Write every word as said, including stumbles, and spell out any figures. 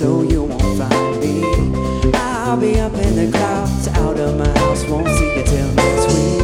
so you won't find me. I'll be up in the clouds, out of my house, won't see you till next week.